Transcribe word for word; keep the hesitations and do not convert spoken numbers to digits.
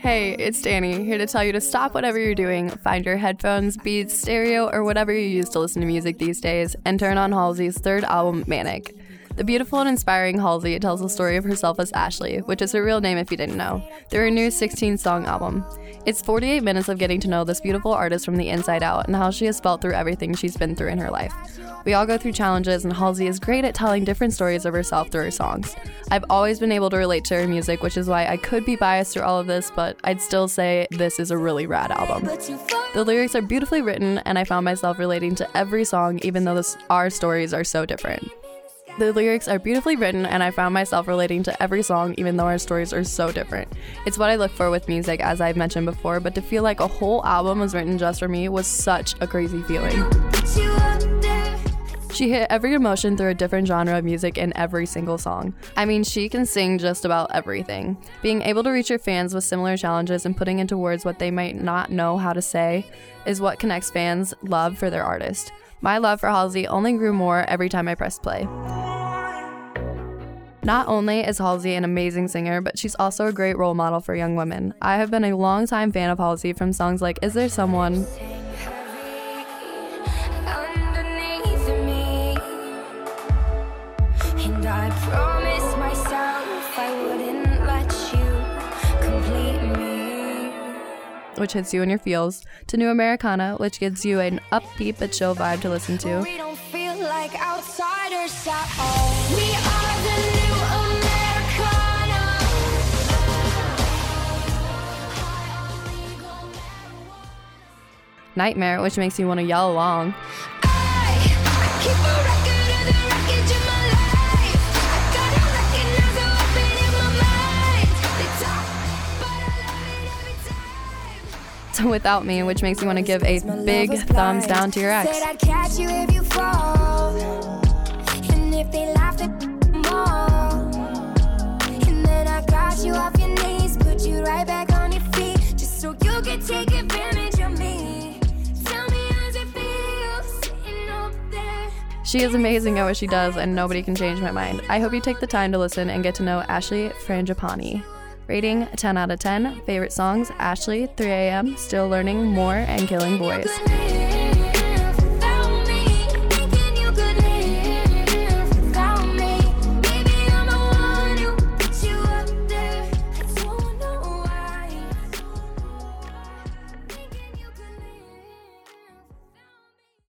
Hey, it's Danny, here to tell you to stop whatever you're doing, find your headphones, beats, stereo, or whatever you use to listen to music these days, and turn on Halsey's third album, Manic. The beautiful and inspiring Halsey tells the story of herself as Ashley, which is her real name if you didn't know, through her new sixteen-song album. It's forty-eight minutes of getting to know this beautiful artist from the inside out and how she has felt through everything she's been through in her life. We all go through challenges, and Halsey is great at telling different stories of herself through her songs. I've always been able to relate to her music, which is why I could be biased through all of this, but I'd still say this is a really rad album. The lyrics are beautifully written, and I found myself relating to every song, even though this, our stories are so different. The lyrics are beautifully written, and I found myself relating to every song, even though our stories are so different. It's what I look for with music, as I've mentioned before, but to feel like a whole album was written just for me was such a crazy feeling. She hit every emotion through a different genre of music in every single song. I mean, she can sing just about everything. Being able to reach her fans with similar challenges and putting into words what they might not know how to say is what connects fans' love for their artist. My love for Halsey only grew more every time I pressed play. Not only is Halsey an amazing singer, but she's also a great role model for young women. I have been a longtime fan of Halsey from songs like Is There Someone? And I promised myself I wouldn't let you complete me, which hits you in your feels, to New Americana, which gives you an upbeat but chill vibe to listen to. We don't feel like outsiders at all. We are the New Americana. Nightmare, which makes you want to yell along. I keep a record of the wreckage of my life. I gotta recognize how I've been in my mind. They talk, but I love it every time. To Without Me, which makes you want to give a big thumbs down to your ex. Said I'd catch you if you fall, and if they laughed at more, and then I got you off your knees, put you right back on your feet, just so you could take advantage of me. Tell me how's it feel sitting up there. She is amazing at what she does, and nobody can change my mind. I hope you take the time to listen and get to know Ashley Frangipani. Rating ten out of ten. Favorite songs, Ashley, three a.m., Still Learning, More, and Killing Boys.